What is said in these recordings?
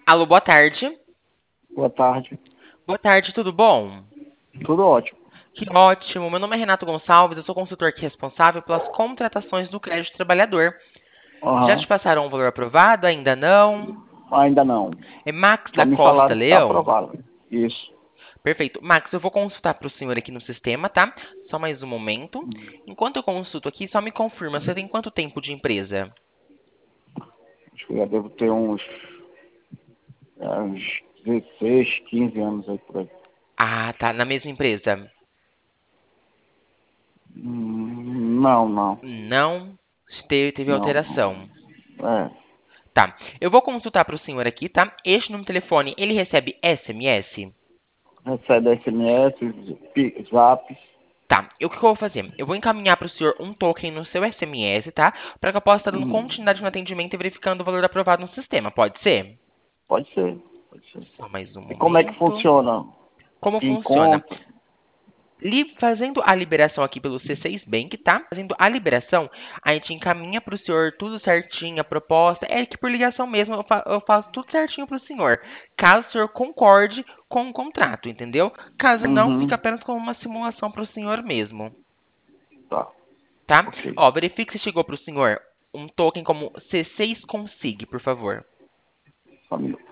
Alô, boa tarde. Boa tarde. Boa tarde, tudo bom? Tudo ótimo. Que ótimo. Meu nome é Renato Gonçalves, eu sou consultor aqui responsável pelas contratações do crédito trabalhador. Já te Aham. passaram um valor aprovado? Ainda não? Ainda não. É Max Só da me Costa falaram que está Leão? aprovado. Isso. Perfeito. Max, eu vou consultar para o senhor aqui no sistema, tá? Só mais um momento. Enquanto eu consulto aqui, só me confirma, você tem quanto tempo de empresa? Acho que eu já devo ter uns 16, 15 anos aí por aí. Ah, tá. Na mesma empresa? Não, não. Não. Teve Não. alteração. É. Tá. Eu vou consultar para o senhor aqui, tá? Este número de telefone, ele recebe SMS? Recebe SMS, Zap. Tá. O que eu vou fazer? Eu vou encaminhar para o senhor um token no seu SMS, tá? Para que eu possa estar dando continuidade no atendimento e verificando o valor aprovado no sistema. Pode ser? Pode ser. Pode ser. Só mais um E como é que momento. funciona? Como Em funciona? conta? Fazendo a liberação aqui pelo C6 Bank, tá? Fazendo a liberação, a gente encaminha para o senhor tudo certinho, a proposta. É que por ligação mesmo eu faço tudo certinho para o senhor. Caso o senhor concorde com o contrato, entendeu? Caso não, fica Uhum. apenas como uma simulação para o senhor mesmo, Tá. tá? Ok. Ó, verifique se chegou para o senhor um token como C6 Consig, por favor. Só um minuto.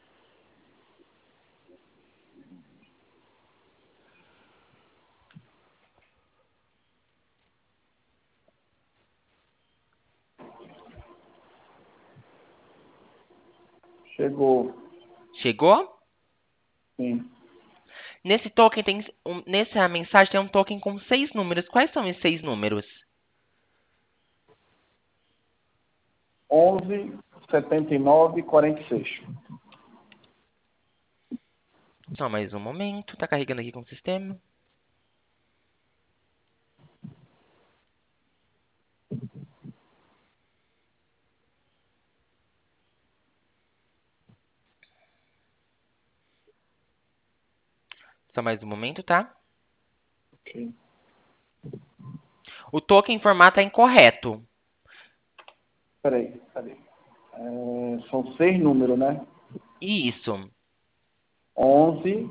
Chegou. Chegou? Sim. Nesse token nessa mensagem tem um token com 6 números. Quais são esses 6 números? 11, 79, 46. Só mais um momento, tá carregando aqui com o sistema. Só mais um momento, tá? Ok. O token em formato é incorreto. Peraí, cadê? São 6 números, né? Isso. 11,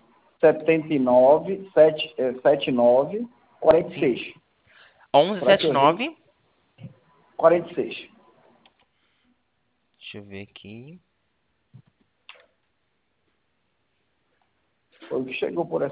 79, 79, Sim. 46. Será que eu errei? 1179. 46. Deixa eu ver aqui. Foi o que chegou por